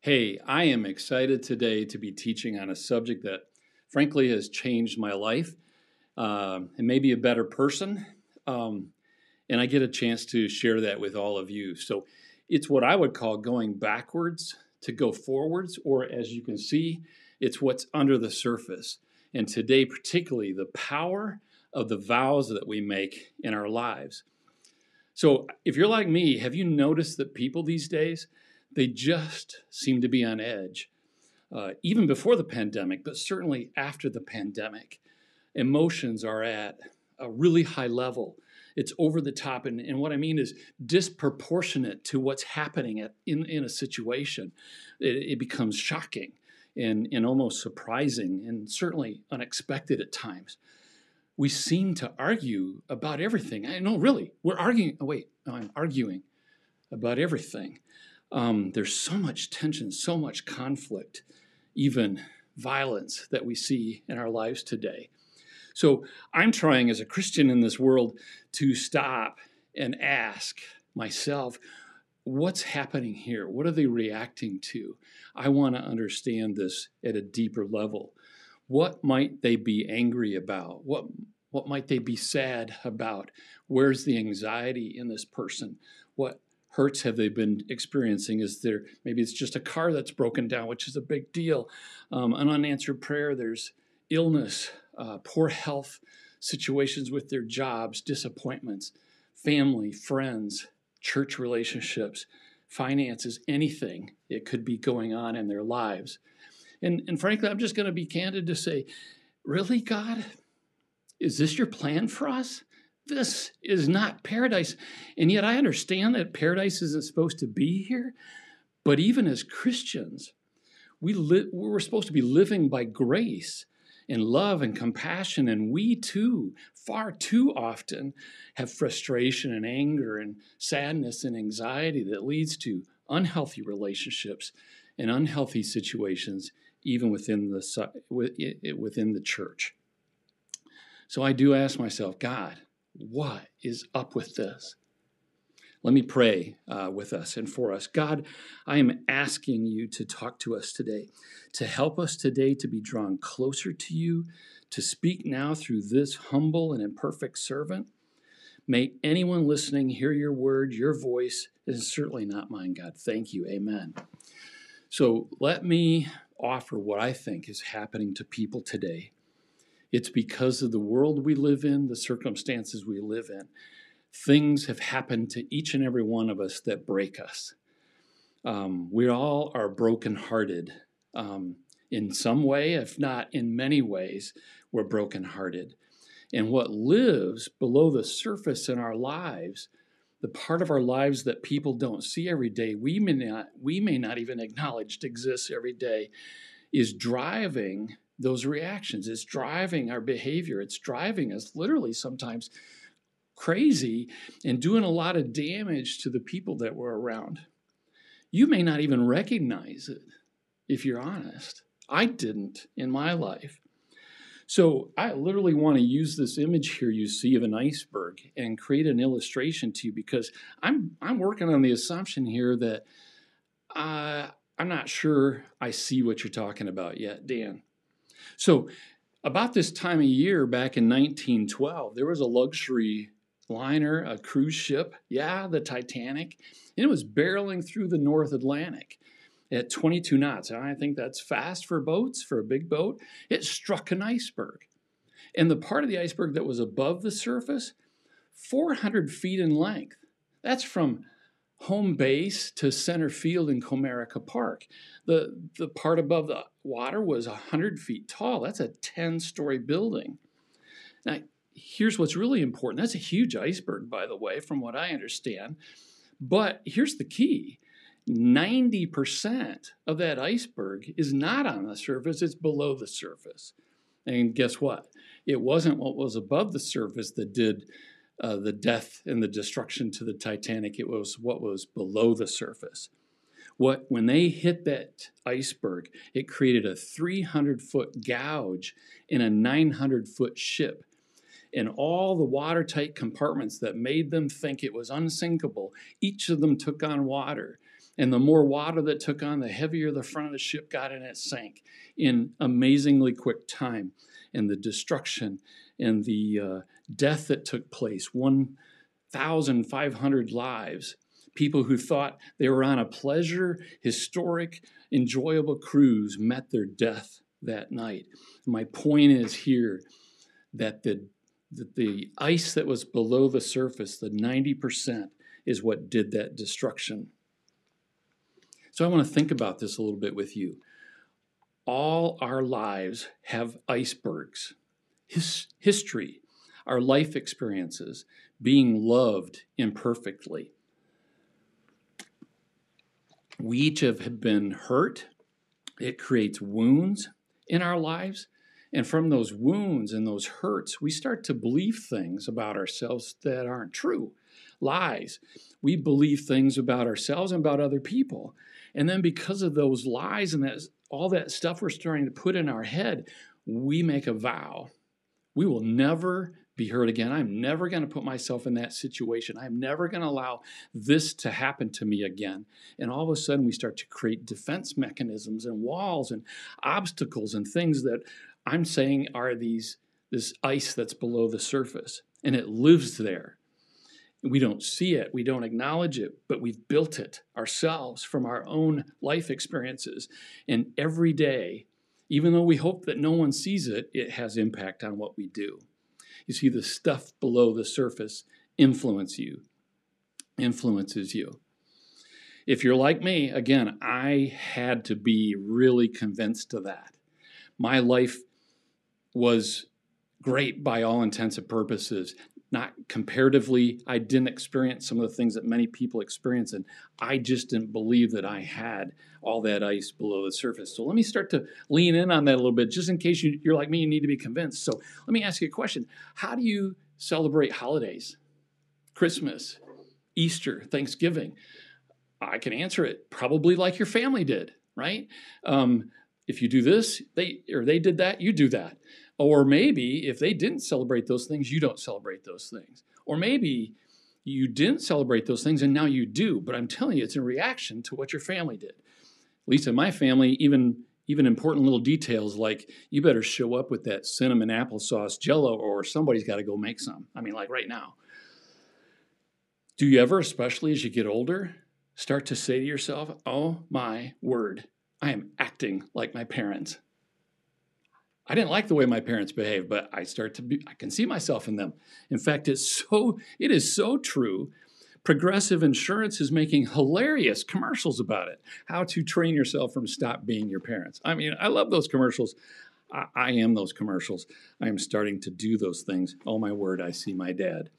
Hey, I am excited today to be teaching on a subject that, frankly, has changed my life and maybe a better person. Um, and I get a chance to share that with all of you. So it's what I would call going backwards to go forwards, or as you can see, it's what's under the surface. And today, particularly, the power of the vows that we make in our lives. So if you're like me, have you noticed that people these days, they just seem to be on edge? Even before the pandemic, but certainly after the pandemic, emotions are at a really high level. It's over the top, and what I mean is disproportionate to what's happening in a situation. It becomes shocking and almost surprising and certainly unexpected at times. We seem to argue about everything. I know, really, we're arguing. Oh, wait, no, I'm arguing about everything. There's so much tension, so much conflict, even violence that we see in our lives today. So I'm trying as a Christian in this world to stop and ask myself, what's happening here? What are they reacting to? I want to understand this at a deeper level. What might they be angry about? What might they be sad about? Where's the anxiety in this person? What hurts have they been experiencing? Is there, maybe it's just a car that's broken down, which is a big deal. An unanswered prayer, there's illness, poor health situations with their jobs, disappointments, family, friends, church relationships, finances, anything. It could be going on in their lives. And frankly, I'm just going to be candid to say, really, God? Is this your plan for us? This is not paradise. And yet I understand that paradise isn't supposed to be here. But even as Christians, we're supposed to be living by grace and love and compassion. And we too, far too often, have frustration and anger and sadness and anxiety that leads to unhealthy relationships and unhealthy situations, even within the church. So I do ask myself, God, what is up with this? Let me pray with us and for us. God, I am asking you to talk to us today, to help us today to be drawn closer to you, to speak now through this humble and imperfect servant. May anyone listening hear your word, your voice. It is certainly not mine, God. Thank you. Amen. So let me offer what I think is happening to people today. It's because of the world we live in, the circumstances we live in. Things have happened to each and every one of us that break us. We all are brokenhearted. In some way, if not in many ways, we're brokenhearted. And what lives below the surface in our lives, the part of our lives that people don't see every day, we may not even acknowledge exists every day, is driving those reactions. It's driving our behavior. It's driving us literally sometimes crazy and doing a lot of damage to the people that we're around. You may not even recognize it, if you're honest. I didn't in my life. So I literally want to use this image here you see of an iceberg and create an illustration to you, because I'm working on the assumption here that I'm not sure I see what you're talking about yet, Dan. So about this time of year back in 1912, there was a luxury liner, a cruise ship, the Titanic, and it was barreling through the North Atlantic at 22 knots. And I think that's fast for boats, for a big boat. It struck an iceberg. And the part of the iceberg that was above the surface, 400 feet in length. That's from home base to center field in Comerica Park. The part above the water was 100 feet tall. That's a 10-story building. Now, here's what's really important. That's a huge iceberg, by the way, from what I understand. But here's the key. 90% of that iceberg is not on the surface, it's below the surface. And guess what? It wasn't what was above the surface that did the death and the destruction to the Titanic. It was what was below the surface. When they hit that iceberg, it created a 300-foot gouge in a 900-foot ship. And all the watertight compartments that made them think it was unsinkable, each of them took on water. And the more water that took on, the heavier the front of the ship got, and it sank in amazingly quick time. And the destruction and the death that took place, 1,500 lives, people who thought they were on a pleasure, historic, enjoyable cruise met their death that night. My point is here that the ice that was below the surface, the 90%, is what did that destruction. So I want to think about this a little bit with you. All our lives have icebergs. History, our life experiences, being loved imperfectly. We each have been hurt. It creates wounds in our lives. And from those wounds and those hurts, we start to believe things about ourselves that aren't true. Lies. We believe things about ourselves and about other people. And then because of those lies and all that stuff we're starting to put in our head, we make a vow. We will never be hurt again. I'm never going to put myself in that situation. I'm never going to allow this to happen to me again. And all of a sudden, we start to create defense mechanisms and walls and obstacles and things that I'm saying are this ice that's below the surface. And it lives there. We don't see it. We don't acknowledge it, but we've built it ourselves from our own life experiences. And every day, even though we hope that no one sees it, it has impact on what we do. You see, the stuff below the surface influences you. If you're like me, again, I had to be really convinced of that. My life was great by all intents and purposes. Not comparatively, I didn't experience some of the things that many people experience, and I just didn't believe that I had all that ice below the surface. So let me start to lean in on that a little bit, just in case you're like me, you need to be convinced. So let me ask you a question. How do you celebrate holidays? Christmas, Easter, Thanksgiving? I can answer it probably like your family did, right? If you do this, they did that, you do that. Or maybe if they didn't celebrate those things, you don't celebrate those things. Or maybe you didn't celebrate those things and now you do. But I'm telling you, it's in reaction to what your family did. At least in my family, even important little details like you better show up with that cinnamon applesauce Jell-O or somebody's got to go make some. I mean, like right now. Do you ever, especially as you get older, start to say to yourself, oh my word, I am acting like my parents? I didn't like the way my parents behaved, but I can see myself in them. In fact, it is so true. Progressive Insurance is making hilarious commercials about it. How to train yourself from stop being your parents. I mean, I love those commercials. I am those commercials. I am starting to do those things. Oh my word, I see my dad.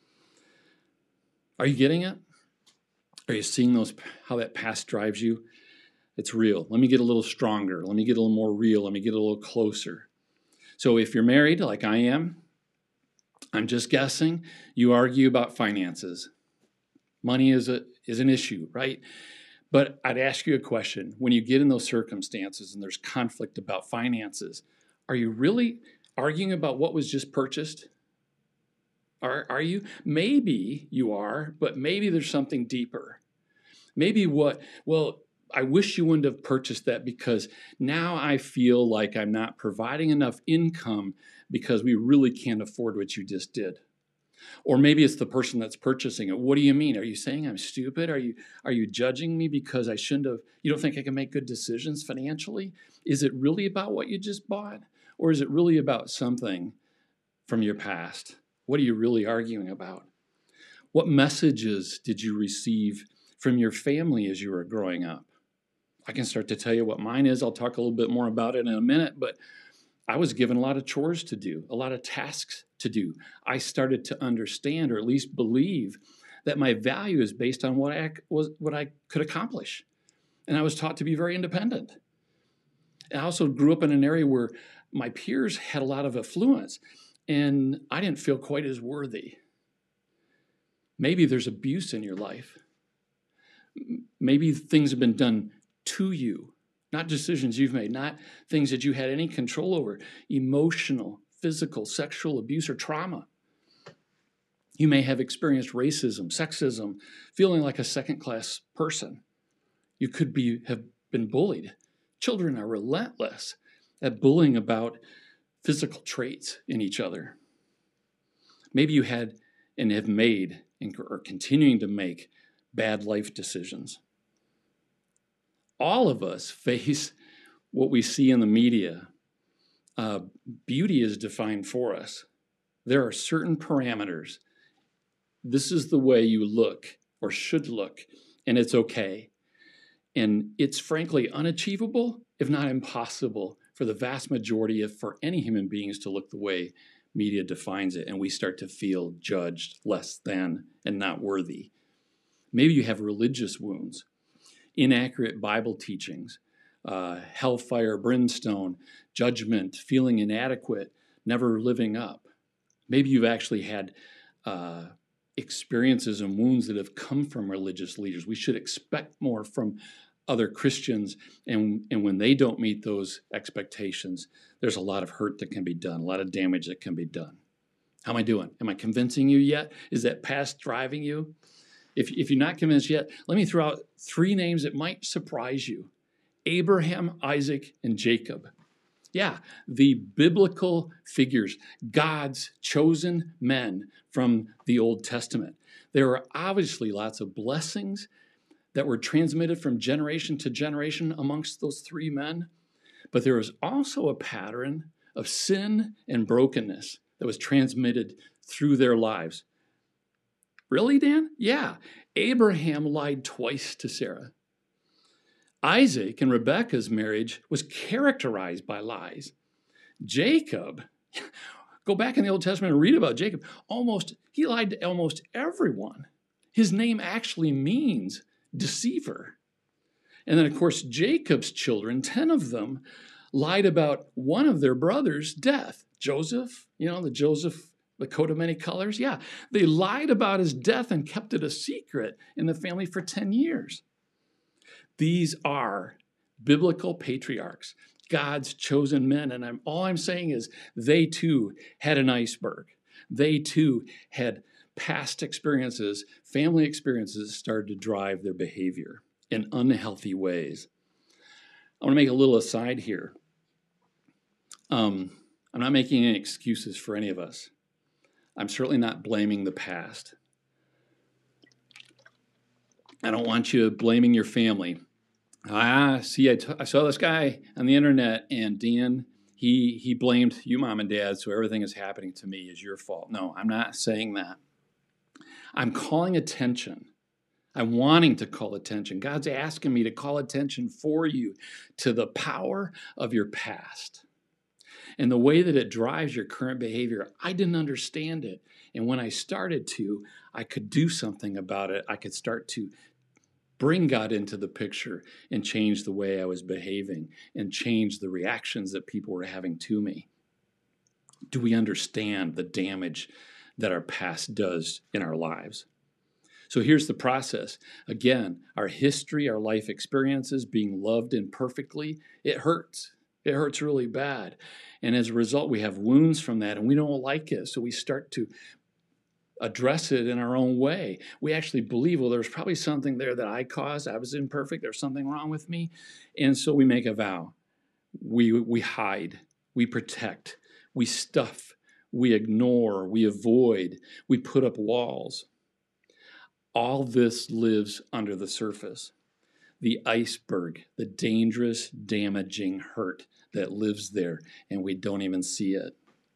Are you getting it? Are you seeing how that past drives you? It's real. Let me get a little stronger. Let me get a little more real. Let me get a little closer. So if you're married like I am, I'm just guessing, you argue about finances. Money is an issue, right? But I'd ask you a question. When you get in those circumstances and there's conflict about finances, are you really arguing about what was just purchased? Are you? Maybe you are, but maybe there's something deeper. Maybe I wish you wouldn't have purchased that because now I feel like I'm not providing enough income because we really can't afford what you just did. Or maybe it's the person that's purchasing it. What do you mean? Are you saying I'm stupid? Are you judging me because I shouldn't have? You don't think I can make good decisions financially? Is it really about what you just bought? Or is it really about something from your past? What are you really arguing about? What messages did you receive from your family as you were growing up? I can start to tell you what mine is. I'll talk a little bit more about it in a minute, but I was given a lot of chores to do, a lot of tasks to do. I started to understand, or at least believe, that my value is based on what I could accomplish. And I was taught to be very independent. And I also grew up in an area where my peers had a lot of affluence, and I didn't feel quite as worthy. Maybe there's abuse in your life. Maybe things have been done to you, not decisions you've made, not things that you had any control over, emotional, physical, sexual abuse, or trauma. You may have experienced racism, sexism, feeling like a second-class person. You could have been bullied. Children are relentless at bullying about physical traits in each other. Maybe you had and have made and are continuing to make bad life decisions. All of us face what we see in the media. Beauty is defined for us. There are certain parameters. This is the way you look or should look, and it's okay. And it's frankly unachievable, if not impossible, for the vast majority for any human beings to look the way media defines it, and we start to feel judged, less than, and not worthy. Maybe you have religious wounds, inaccurate Bible teachings, hellfire, brimstone, judgment, feeling inadequate, never living up. Maybe you've actually had experiences and wounds that have come from religious leaders. We should expect more from other Christians, and when they don't meet those expectations, there's a lot of hurt that can be done, a lot of damage that can be done. How am I doing? Am I convincing you yet? Is that past driving you? If you're not convinced yet, let me throw out 3 names that might surprise you. Abraham, Isaac, and Jacob. Yeah, the biblical figures, God's chosen men from the Old Testament. There are obviously lots of blessings that were transmitted from generation to generation amongst those 3 men, but there was also a pattern of sin and brokenness that was transmitted through their lives. Really, Dan? Yeah. Abraham lied twice to Sarah. Isaac and Rebekah's marriage was characterized by lies. Jacob, go back in the Old Testament and read about Jacob. He lied to almost everyone. His name actually means deceiver. And then, of course, Jacob's children, 10 of them, lied about one of their brothers' death. Joseph, the coat of many colors. Yeah, they lied about his death and kept it a secret in the family for 10 years. These are biblical patriarchs, God's chosen men. And all I'm saying is they too had an iceberg. They too had past experiences, family experiences started to drive their behavior in unhealthy ways. I want to make a little aside here. I'm not making any excuses for any of us. I'm certainly not blaming the past. I don't want you blaming your family. I saw this guy on the internet, and Dan, he blamed you, mom and dad, so everything that's happening to me is your fault. No, I'm not saying that. I'm calling attention. I'm wanting to call attention. God's asking me to call attention for you to the power of your past and the way that it drives your current behavior. I didn't understand it. And when I started to, I could do something about it. I could start to bring God into the picture and change the way I was behaving and change the reactions that people were having to me. Do we understand the damage that our past does in our lives? So here's the process. Again, our history, our life experiences, being loved imperfectly, it hurts. It hurts really bad. And as a result, we have wounds from that, and we don't like it. So we start to address it in our own way. We actually believe, well, there's probably something there that I caused. I was imperfect. There's something wrong with me. And so we make a vow. We hide. We protect. We stuff. We ignore. We avoid. We put up walls. All this lives under the surface. The iceberg, the dangerous, damaging hurt that lives there, and we don't even see it.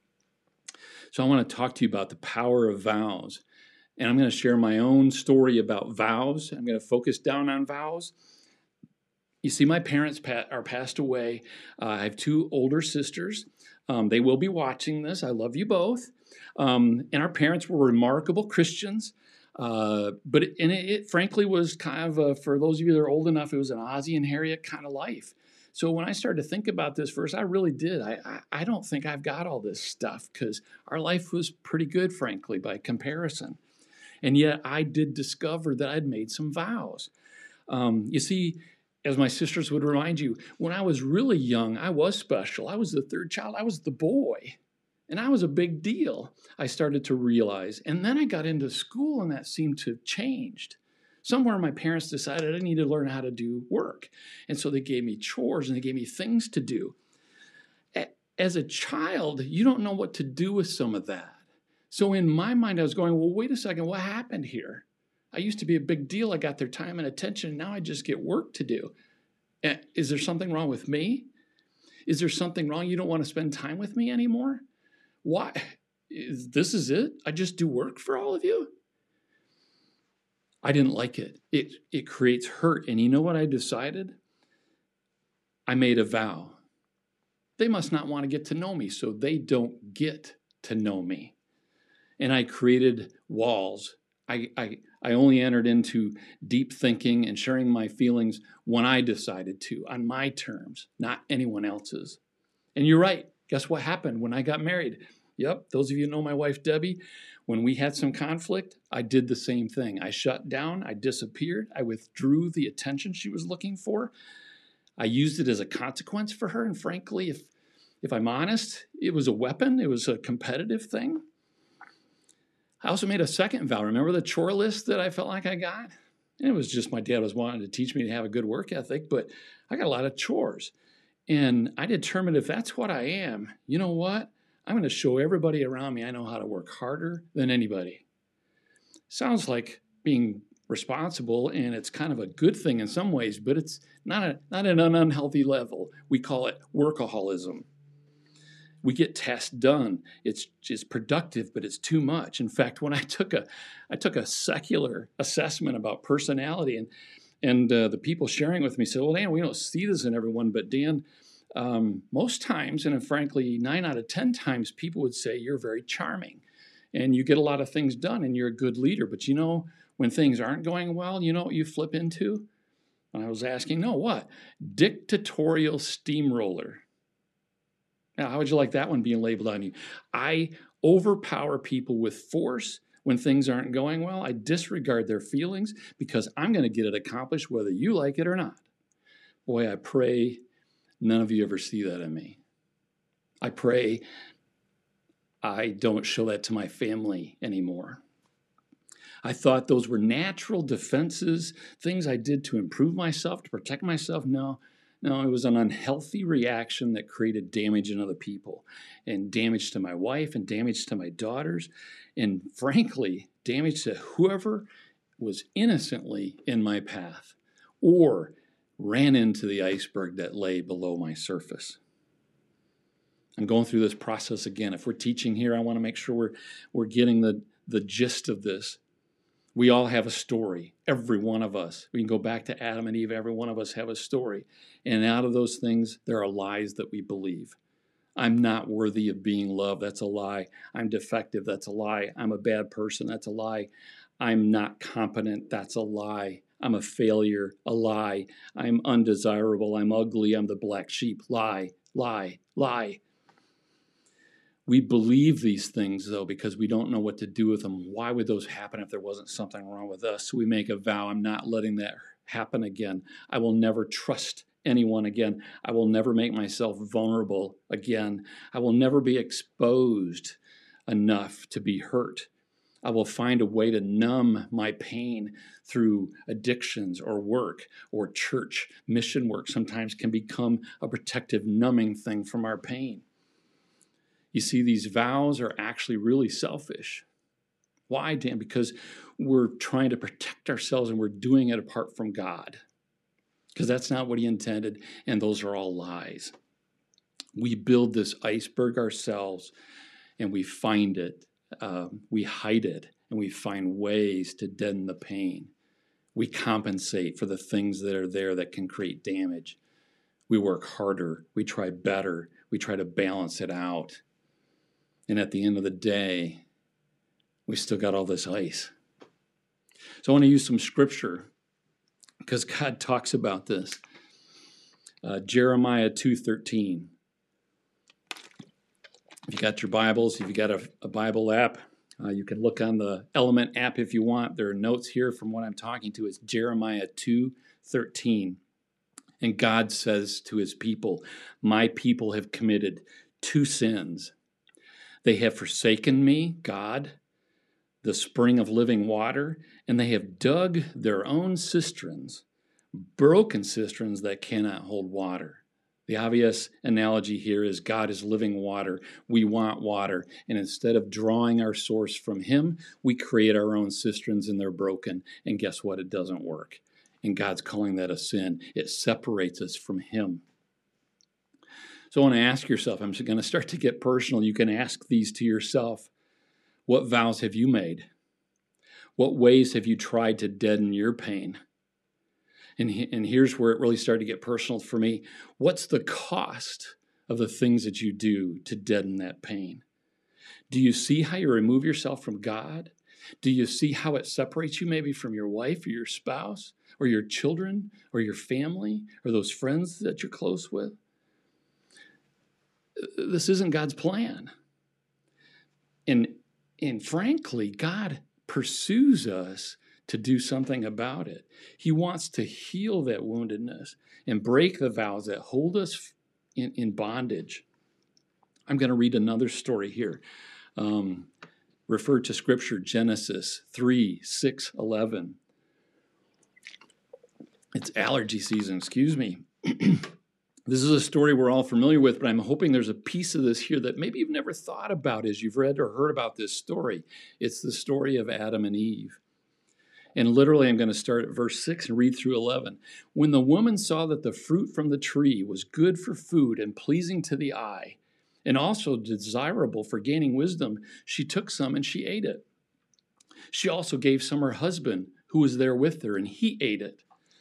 So I want to talk to you about the power of vows. And I'm going to share my own story about vows. I'm going to focus down on vows. You see, my parents are passed away. I have 2 older sisters. They will be watching this. I love you both. And our parents were remarkable Christians. But it frankly was kind of, for those of you that are old enough, it was an Ozzie and Harriet kind of life. So when I started to think about this verse, I really did. I don't think I've got all this stuff because our life was pretty good, frankly, by comparison. And yet I did discover that I'd made some vows. You see, as my sisters would remind you, when I was really young, I was special. I was the 3rd child. I was the boy. And I was a big deal, I started to realize. And then I got into school, and that seemed to have changed. Somewhere my parents decided I need to learn how to do work. And so they gave me chores and they gave me things to do. As a child, you don't know what to do with some of that. So in my mind, I was going, well, wait a second, what happened here? I used to be a big deal. I got their time and attention. Now I just get work to do. Is there something wrong with me? Is there something wrong? You don't want to spend time with me anymore? Why? This is it? I just do work for all of you? I didn't like it. It creates hurt. And you know what I decided? I made a vow. They must not want to get to know me, so they don't get to know me. And I created walls. I only entered into deep thinking and sharing my feelings when I decided to, on my terms, not anyone else's. And you're right. Guess what happened when I got married? Yep, those of you who know my wife, Debbie, when we had some conflict, I did the same thing. I shut down. I disappeared. I withdrew the attention she was looking for. I used it as a consequence for her. And frankly, if I'm honest, it was a weapon. It was a competitive thing. I also made a second vow. Remember the chore list that I felt like I got? And it was just my dad was wanting to teach me to have a good work ethic, but I got a lot of chores. And I determined if that's what I am, you know what? I'm going to show everybody around me I know how to work harder than anybody. Sounds like being responsible, and it's kind of a good thing in some ways, but it's not at an unhealthy level. We call it workaholism. We get tasks done. It's productive, but it's too much. In fact, when I took a secular assessment about personality, and the people sharing with me said, "Well, Dan, we don't see this in everyone, but Dan, most times, and frankly, 9 out of 10 times, people would say you're very charming, and you get a lot of things done, and you're a good leader. But you know, when things aren't going well, you know what you flip into?" And I was asking, "No, what? Dictatorial steamroller." Now, how would you like that one being labeled on you? I overpower people with force when things aren't going well. I disregard their feelings because I'm going to get it accomplished whether you like it or not. Boy, I pray none of you ever see that in me. I pray I don't show that to my family anymore. I thought those were natural defenses, things I did to improve myself, to protect myself. No, it was an unhealthy reaction that created damage in other people, and damage to my wife, and damage to my daughters, and frankly, damage to whoever was innocently in my path or ran into the iceberg that lay below my surface. I'm going through this process again. If we're teaching here, I want to make sure we're getting the gist of this. We all have a story, every one of us. We can go back to Adam and Eve. Every one of us have a story. And out of those things, there are lies that we believe. I'm not worthy of being loved. That's a lie. I'm defective. That's a lie. I'm a bad person. That's a lie. I'm not competent. That's a lie. I'm a failure. A lie. I'm undesirable. I'm ugly. I'm the black sheep. Lie, lie, lie. We believe these things, though, because we don't know what to do with them. Why would those happen if there wasn't something wrong with us? So we make a vow, I'm not letting that happen again. I will never trust anyone again. I will never make myself vulnerable again. I will never be exposed enough to be hurt. I will find a way to numb my pain through addictions or work or church. Mission work sometimes can become a protective numbing thing from our pain. You see, these vows are actually really selfish. Why, Dan? Because we're trying to protect ourselves and we're doing it apart from God. Because that's not what he intended, and those are all lies. We build this iceberg ourselves, and we find it, we hide it, and we find ways to deaden the pain. We compensate for the things that are there that can create damage. We work harder. We try better. We try to balance it out. And at the end of the day, we still got all this ice. So I want to use some scripture because God talks about this. Jeremiah 2:13. If you got your Bibles, if you got a Bible app, you can look on the Element app if you want. There are notes here from what I'm talking to. It's Jeremiah 2:13. And God says to his people, "My people have committed 2 sins. They have forsaken me, God. the spring of living water, and they have dug their own cisterns, broken cisterns that cannot hold water. The obvious analogy here is God is living water. We want water. And instead of drawing our source from him, we create our own cisterns and they're broken. And guess what? It doesn't work. And God's calling that a sin. It separates us from him. So I want to ask yourself, I'm going to start to get personal. You can ask these to yourself. What vows have you made? What ways have you tried to deaden your pain? And here's where it really started to get personal for me. What's the cost of the things that you do to deaden that pain? Do you see how you remove yourself from God? Do you see how it separates you maybe from your wife or your spouse or your children or your family or those friends that you're close with? This isn't God's plan. And frankly, God pursues us to do something about it. He wants to heal that woundedness and break the vows that hold us in bondage. I'm going to read another story here. Refer to Scripture, Genesis 3, 6, 11. It's allergy season, excuse me. This is a story we're all familiar with, but I'm hoping there's a piece of this here that maybe you've never thought about as you've read or heard about this story. It's the story of Adam and Eve. And literally, I'm going to start at verse 6 and read through 11. When the woman saw that the fruit from the tree was good for food and pleasing to the eye, and also desirable for gaining wisdom, she took some and she ate it. She also gave some her husband, who was there with her, and he ate it.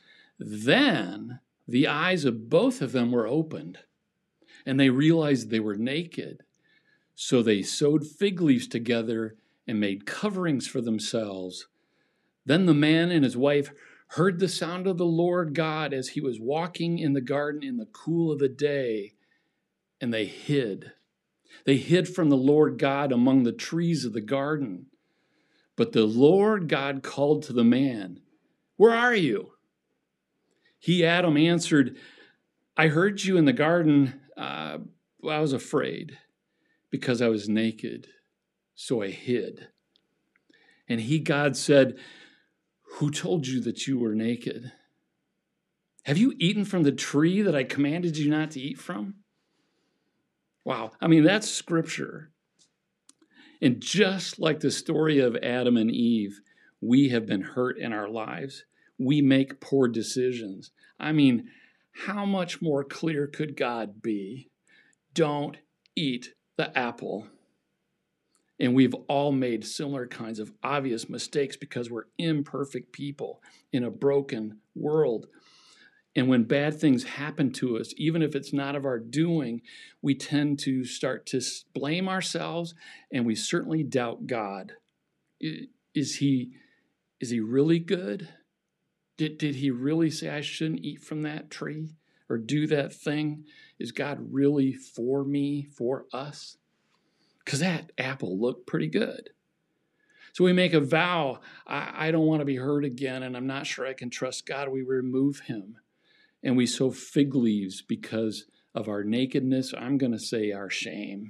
Then the eyes of both of them were opened, and they realized they were naked. So they sewed fig leaves together and made coverings for themselves. Then the man and his wife heard the sound of the Lord God as he was walking in the garden in the cool of the day, and they hid. They hid from the Lord God among the trees of the garden. But the Lord God called to the man, "Where are you?" He, Adam, answered, "I heard you in the garden. I was afraid because I was naked, so I hid." And he, God, said, "Who told you that you were naked? Have you eaten from the tree that I commanded you not to eat from?" Wow. I mean, that's Scripture. And just like the story of Adam and Eve, we have been hurt in our lives. We make poor decisions. I mean, how much more clear could God be? Don't eat the apple. And we've all made similar kinds of obvious mistakes because we're imperfect people in a broken world. And when bad things happen to us, even if it's not of our doing, we tend to start to blame ourselves, and we certainly doubt God. Is he really good? Did he really say I shouldn't eat from that tree or do that thing? Is God really for me, for us? Because that apple looked pretty good. So we make a vow, I don't want to be hurt again, and I'm not sure I can trust God. We remove him. And we sow fig leaves because of our nakedness. I'm going to say our shame.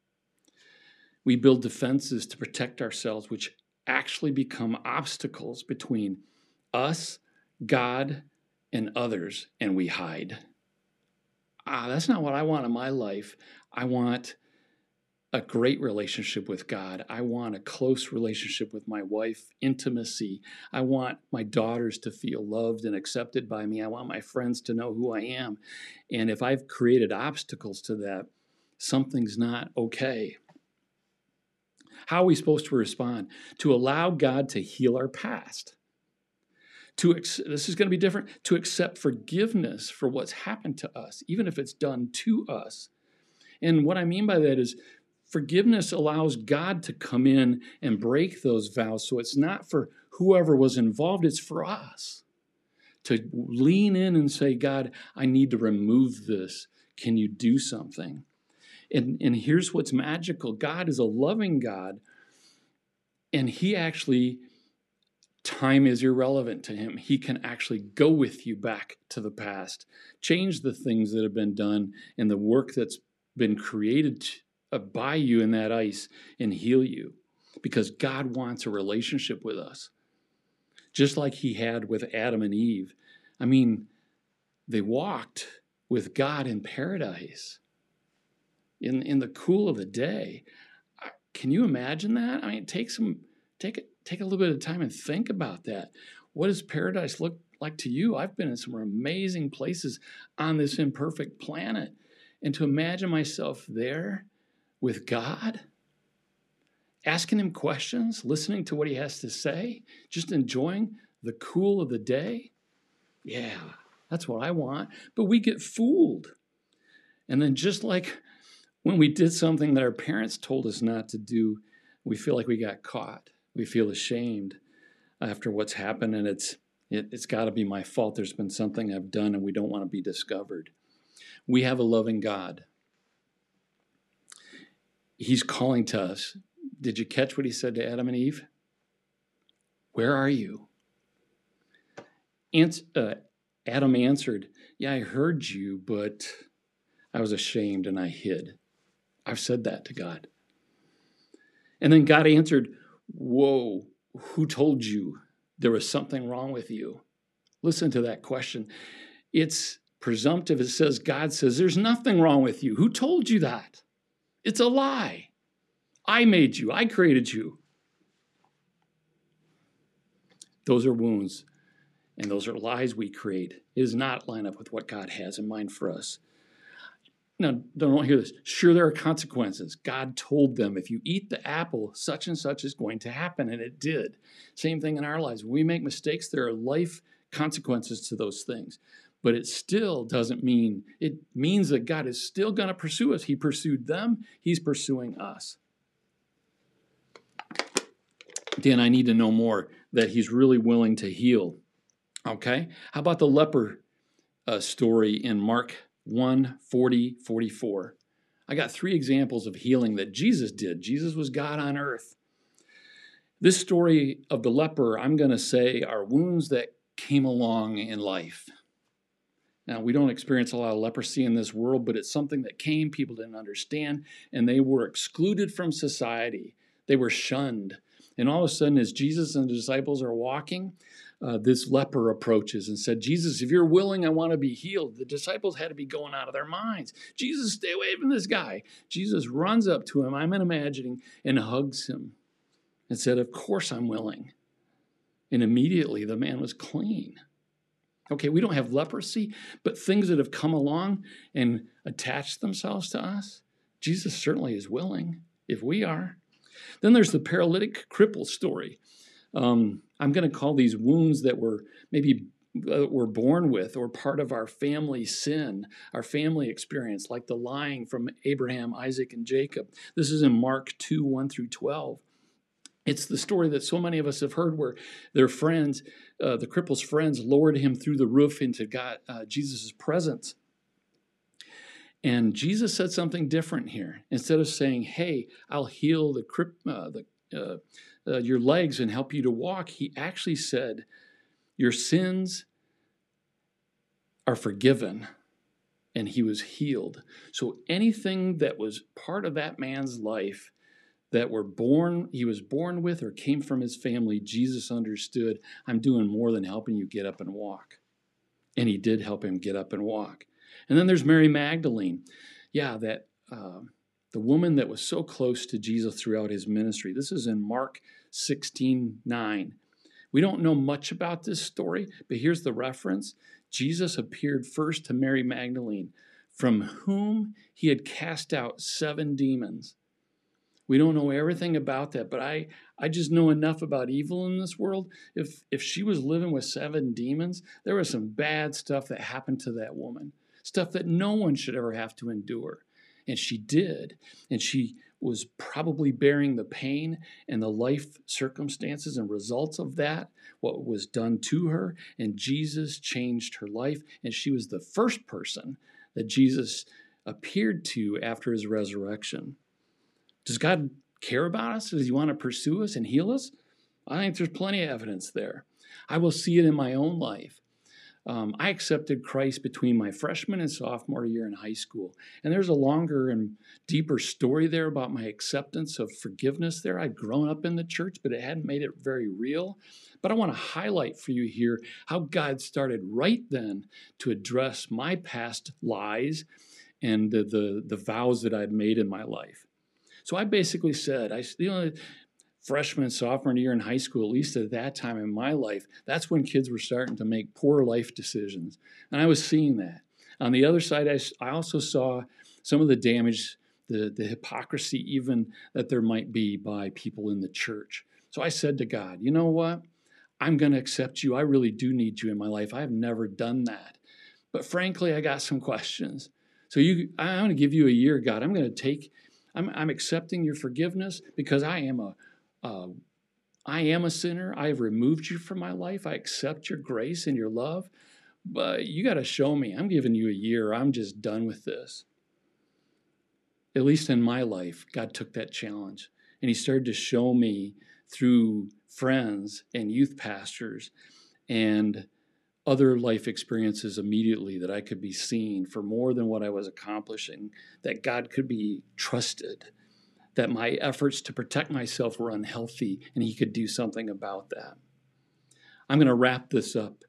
We build defenses to protect ourselves, which actually become obstacles between us, God, and others, and we hide. That's not what I want in my life. I want a great relationship with God. I want a close relationship with my wife, intimacy. I want my daughters to feel loved and accepted by me. I want my friends to know who I am. And if I've created obstacles to that, something's not okay. How are we supposed to respond? To allow God to heal our past. This is going to be different. To accept forgiveness for what's happened to us, even if it's done to us. And what I mean by that is forgiveness allows God to come in and break those vows. So it's not for whoever was involved, it's for us. To lean in and say, God, I need to remove this. Can you do something? And here's what's magical. God is a loving God, and he actually, time is irrelevant to him. He can actually go with you back to the past, change the things that have been done and the work that's been created by you in that ice, and heal you. because God wants a relationship with us, just like he had with Adam and Eve. I mean, they walked with God in paradise in the cool of the day. Can you imagine that? I mean, take a little bit of time and think about that. What does paradise look like to you? I've been in some amazing places on this imperfect planet. And to imagine myself there with God, asking him questions, listening to what he has to say, just enjoying the cool of the day. Yeah, that's what I want. But we get fooled. And then just like when we did something that our parents told us not to do, we feel like we got caught. We feel ashamed after what's happened, and it's got to be my fault. There's been something I've done, and we don't want to be discovered. We have a loving God. He's calling to us. Did you catch what he said to Adam and Eve? Where are you? Adam answered, yeah, I heard you, but I was ashamed and I hid. I've said that to God. And then God answered, whoa, who told you there was something wrong with you? Listen to that question. It's presumptive. It says, God says, there's nothing wrong with you. Who told you that? It's a lie. I made you. I created you. Those are wounds, and those are lies we create. It does not line up with what God has in mind for us. Now, don't hear this. Sure, there are consequences. God told them, if you eat the apple, such and such is going to happen, and it did. Same thing in our lives. When we make mistakes, there are life consequences to those things. But it still doesn't mean, it means that God is still going to pursue us. He pursued them. He's pursuing us. Dan, I need to know more, that he's really willing to heal. Okay? How about the leper story in Mark 1:40-44? I got 3 examples of healing that Jesus did. Jesus was God on earth. This story of the leper, I'm going to say, are wounds that came along in life. Now, we don't experience a lot of leprosy in this world, but it's something that came, people didn't understand, and they were excluded from society. They were shunned. And all of a sudden, as Jesus and the disciples are walking, this leper approaches and said, Jesus, if you're willing, I want to be healed. The disciples had to be going out of their minds. Jesus, stay away from this guy. Jesus runs up to him, I'm imagining, and hugs him and said, of course I'm willing. And immediately the man was clean. Okay, we don't have leprosy, but things that have come along and attached themselves to us, Jesus certainly is willing, if we are. Then there's the paralytic cripple story. I'm going to call these wounds that we're born with, or part of our family sin, our family experience, like the lying from Abraham, Isaac, and Jacob. This is in Mark 2:1-12. It's the story that so many of us have heard, where their friends, the cripple's friends, lowered him through the roof into Jesus' presence. And Jesus said something different here. Instead of saying, hey, I'll heal your legs and help you to walk, he actually said, your sins are forgiven. And he was healed. So anything that was part of that man's life that he was born with or came from his family, Jesus understood, I'm doing more than helping you get up and walk. And he did help him get up and walk. And then there's Mary Magdalene. Yeah, the woman that was so close to Jesus throughout his ministry. This is in Mark 16:9. We don't know much about this story, but here's the reference. Jesus appeared first to Mary Magdalene, from whom he had cast out 7 demons. We don't know everything about that, but I just know enough about evil in this world. If she was living with 7 demons, there was some bad stuff that happened to that woman. Stuff that no one should ever have to endure. And she did. And she was probably bearing the pain and the life circumstances and results of that, what was done to her. And Jesus changed her life. And she was the first person that Jesus appeared to after his resurrection. Does God care about us? Does he want to pursue us and heal us? I think there's plenty of evidence there. I will see it in my own life. I accepted Christ between my freshman and sophomore year in high school. And there's a longer and deeper story there about my acceptance of forgiveness there. I'd grown up in the church, but it hadn't made it very real. But I want to highlight for you here how God started right then to address my past lies and the vows that I'd made in my life. So I basically said, freshman and sophomore year in high school, at least at that time in my life, that's when kids were starting to make poor life decisions. And I was seeing that. On the other side, I also saw some of the damage, the hypocrisy even that there might be by people in the church. So I said to God, you know what? I'm going to accept you. I really do need you in my life. I have never done that. But frankly, I got some questions. So I'm going to give you a year, God. I'm accepting your forgiveness because I am a sinner. I have removed you from my life. I accept your grace and your love. But you got to show me. I'm giving you a year. I'm just done with this. At least in my life, God took that challenge. And he started to show me through friends and youth pastors and other life experiences immediately that I could be seen for more than what I was accomplishing, that God could be trusted, that my efforts to protect myself were unhealthy, and he could do something about that. I'm going to wrap this up.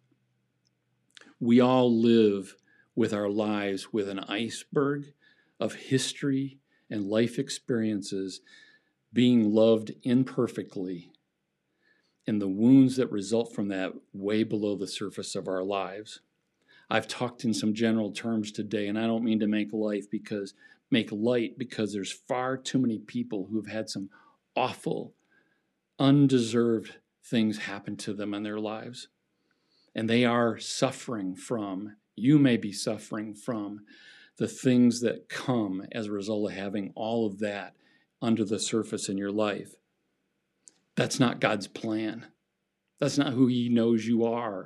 We all live with our lives with an iceberg of history and life experiences being loved imperfectly, and the wounds that result from that way below the surface of our lives. I've talked in some general terms today, and I don't mean to make light because there's far too many people who've had some awful, undeserved things happen to them in their lives. And they are suffering from, you may be suffering from, the things that come as a result of having all of that under the surface in your life. That's not God's plan. That's not who he knows you are.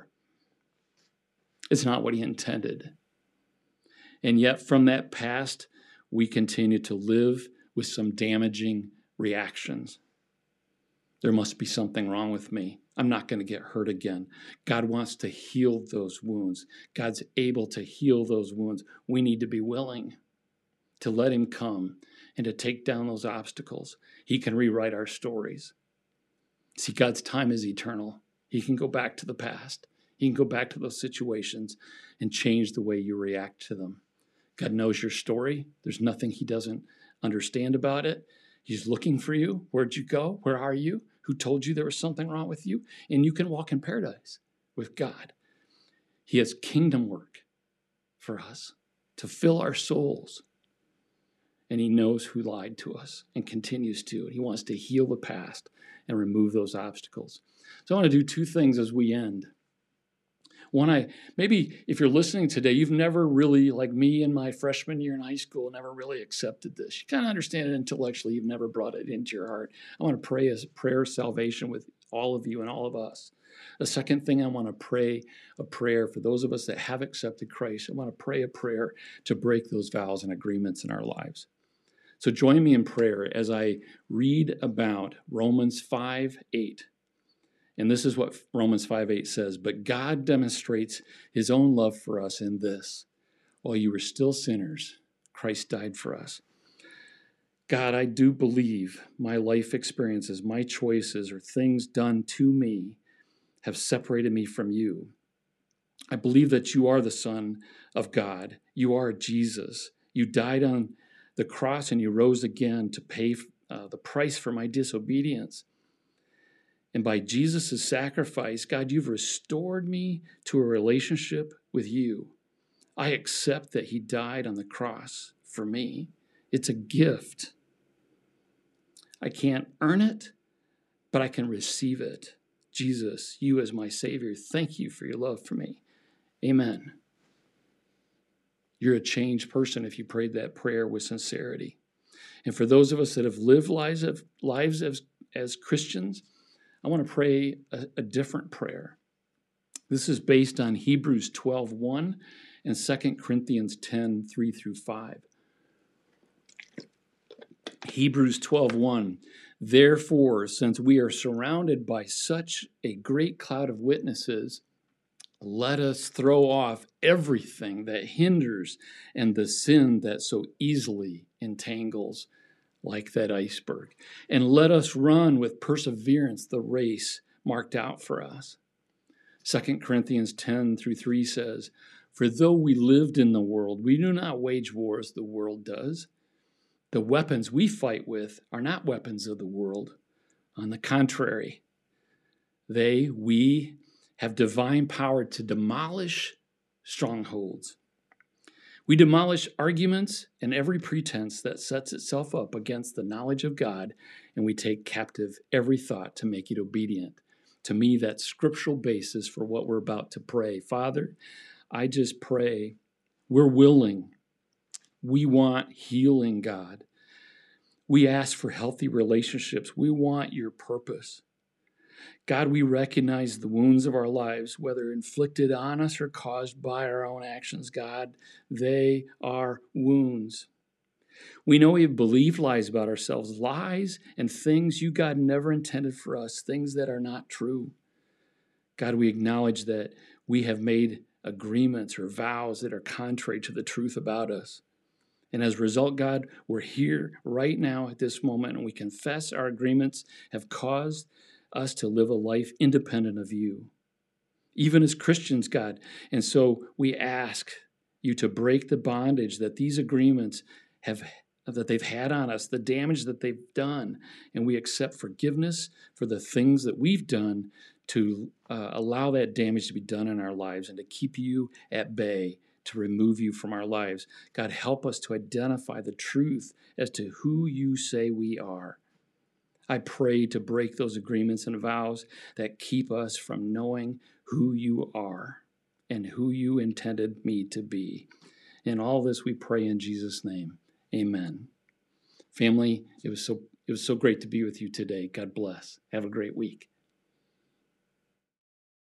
It's not what he intended. And yet from that past, we continue to live with some damaging reactions. There must be something wrong with me. I'm not going to get hurt again. God wants to heal those wounds. God's able to heal those wounds. We need to be willing to let him come and to take down those obstacles. He can rewrite our stories. See, God's time is eternal. He can go back to the past. He can go back to those situations and change the way you react to them. God knows your story. There's nothing he doesn't understand about it. He's looking for you. Where'd you go? Where are you? Who told you there was something wrong with you? And you can walk in paradise with God. He has kingdom work for us to fill our souls. And he knows who lied to us and continues to. He wants to heal the past and remove those obstacles. So I want to do two things as we end. One, maybe if you're listening today, you've never really, like me in my freshman year in high school, never really accepted this. You kind of understand it intellectually. You've never brought it into your heart. I want to pray as a prayer of salvation with all of you and all of us. The second thing, I want to pray a prayer for those of us that have accepted Christ. I want to pray a prayer to break those vows and agreements in our lives. So join me in prayer as I read about Romans 5:8. And this is what Romans 5:8 says, "But God demonstrates his own love for us in this. While you were still sinners, Christ died for us." God, I do believe my life experiences, my choices, or things done to me have separated me from you. I believe that you are the Son of God. You are Jesus. You died on the cross and you rose again to pay the price for my disobedience. And by Jesus' sacrifice, God, you've restored me to a relationship with you. I accept that he died on the cross for me. It's a gift. I can't earn it, but I can receive it. Jesus, you as my Savior, thank you for your love for me. Amen. You're a changed person if you prayed that prayer with sincerity. And for those of us that have lived lives as Christians, I want to pray a different prayer. This is based on Hebrews 12:1 and 2 Corinthians 10:3-5. Hebrews 12:1. Therefore, since we are surrounded by such a great cloud of witnesses, Let us throw off everything that hinders and the sin that so easily entangles, like that iceberg. And let us run with perseverance the race marked out for us. 2 Corinthians 10:3 says, "For though we lived in the world, we do not wage war as the world does. The weapons we fight with are not weapons of the world. On the contrary, we have divine power to demolish strongholds. We demolish arguments and every pretense that sets itself up against the knowledge of God, and we take captive every thought to make it obedient." To me, that's scriptural basis for what we're about to pray. Father, I just pray we're willing. We want healing, God. We ask for healthy relationships. We want your purpose. God, we recognize the wounds of our lives, whether inflicted on us or caused by our own actions. God, they are wounds. We know we've believed lies about ourselves, lies and things you, God, never intended for us, things that are not true. God, we acknowledge that we have made agreements or vows that are contrary to the truth about us. And as a result, God, we're here right now at this moment, and we confess our agreements have caused us to live a life independent of you, even as Christians, God. And so we ask you to break the bondage that these agreements that they've had on us, the damage that they've done. And we accept forgiveness for the things that we've done to allow that damage to be done in our lives and to keep you at bay, to remove you from our lives. God, help us to identify the truth as to who you say we are. I pray to break those agreements and vows that keep us from knowing who you are and who you intended me to be. In all this we pray in Jesus' name. Amen. Family, it was so great to be with you today. God bless. Have a great week.